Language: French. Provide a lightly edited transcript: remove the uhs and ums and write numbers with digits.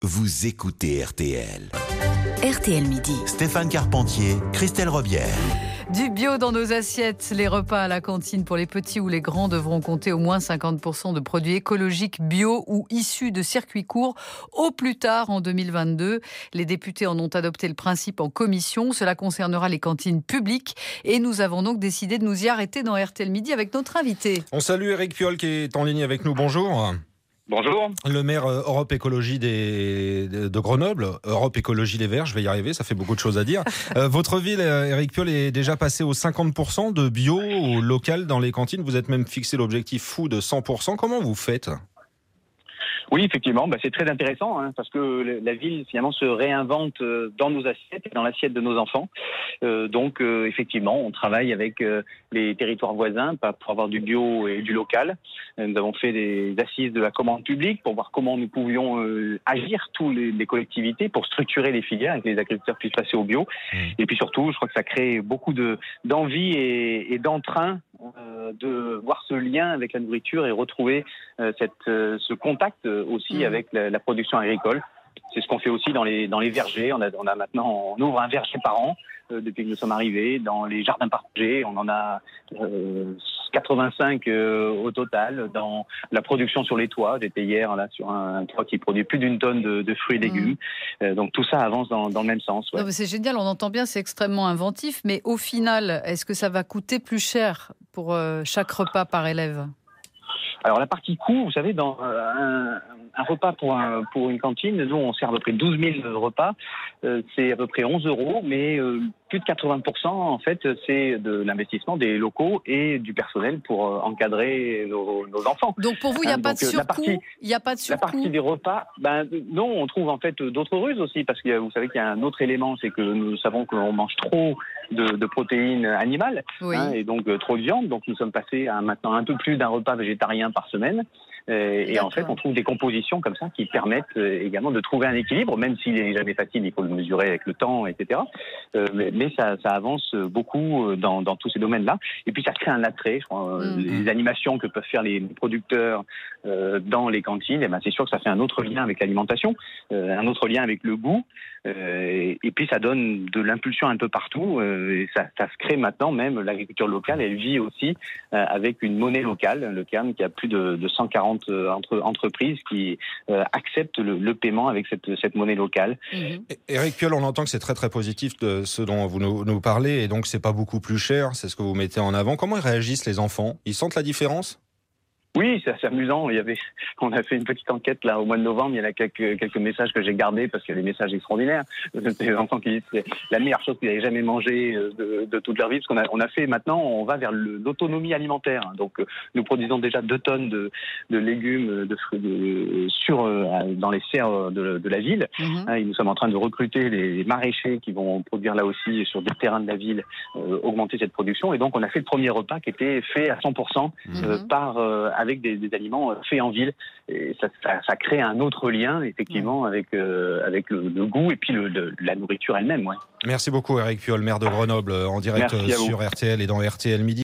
Vous écoutez RTL. RTL Midi. Stéphane Carpentier, Christelle Robière. Du bio dans nos assiettes. Les repas à la cantine pour les petits ou les grands devront compter au moins 50% de produits écologiques bio ou issus de circuits courts au plus tard en 2022. Les députés en ont adopté le principe en commission. Cela concernera les cantines publiques et nous avons donc décidé de nous y arrêter dans RTL Midi avec notre invité. On salue Éric Piolle qui est en ligne avec nous. Bonjour. Bonjour. Le maire Europe Écologie de Grenoble, Europe Écologie Les Verts, je vais y arriver, ça fait beaucoup de choses à dire. Votre ville, Éric Piolle, est déjà passée aux 50% de bio ou local dans les cantines. Vous êtes même fixé l'objectif fou de 100%. Comment vous faites ? Oui, effectivement, c'est très intéressant parce que la ville finalement se réinvente dans nos assiettes et dans l'assiette de nos enfants. Donc effectivement, on travaille avec les territoires voisins pour avoir du bio et du local. Nous avons fait des assises de la commande publique pour voir comment nous pouvions agir, tous les collectivités, pour structurer les filières et que les agriculteurs puissent passer au bio. Et puis surtout, je crois que ça crée beaucoup d'envie et d'entrain de voir ce lien avec la nourriture et retrouver ce contact aussi avec la production agricole. C'est ce qu'on fait aussi dans les vergers. On ouvre un verger par an depuis que nous sommes arrivés. Dans les jardins partagés, on en a 85 au total. Dans la production sur les toits, j'étais hier là sur un toit qui produit plus d'une tonne de fruits et légumes. Donc tout ça avance dans le même sens. Ouais. Non, mais c'est génial, on entend bien, c'est extrêmement inventif. Mais au final, est-ce que ça va coûter plus cher pour chaque repas par élève ? Alors la partie coût, vous savez, dans un repas pour une cantine, nous on sert à peu près 12 000 repas, c'est à peu près 11 €, mais plus de 80% en fait c'est de l'investissement des locaux et du personnel pour encadrer nos enfants. Donc pour vous, il n'y a pas de surcoût ? Il n'y a pas de surcoût ? La partie des repas, non, on trouve en fait d'autres ruses aussi, parce que vous savez qu'il y a un autre élément, c'est que nous savons qu'on mange trop de protéines animales, oui. Et donc trop de viande, donc nous sommes passés à maintenant un peu plus d'un repas végétarien par semaine. Et en fait, on trouve des compositions comme ça qui permettent également de trouver un équilibre, même s'il n'est jamais facile, il faut le mesurer avec le temps, etc. Mais ça avance beaucoup dans tous ces domaines-là. Et puis ça crée un attrait, je crois. Les animations que peuvent faire les producteurs dans les cantines, c'est sûr que ça fait un autre lien avec l'alimentation, un autre lien avec le goût. Et puis ça donne de l'impulsion un peu partout. Et ça se crée maintenant, même l'agriculture locale, elle vit aussi avec une monnaie locale, le CAM, qui a plus de 140 entreprises qui acceptent le paiement avec cette monnaie locale. Éric Piolle, on entend que c'est très très positif de ce dont vous nous parlez, et donc c'est pas beaucoup plus cher, c'est ce que vous mettez en avant. Comment ils réagissent les enfants ? Ils sentent la différence ? Oui, c'est assez amusant. On a fait une petite enquête là au mois de novembre. Il y en a quelques messages que j'ai gardés parce qu'il y a des messages extraordinaires. Des enfants qui disent c'est la meilleure chose qu'ils n'avaient jamais mangé de toute leur vie. Parce qu'on a fait maintenant, on va vers l'autonomie alimentaire. Donc nous produisons déjà 2 tonnes de légumes, de fruits dans les serres de la ville. Et nous sommes en train de recruter les maraîchers qui vont produire là aussi sur des terrains de la ville, augmenter cette production. Et donc on a fait le premier repas qui était fait à 100% avec des aliments faits en ville. Et ça crée un autre lien, effectivement, avec le goût et puis la nourriture elle-même. Ouais. Merci beaucoup, Éric Piolle, maire de Grenoble, en direct sur RTL et dans RTL Midi.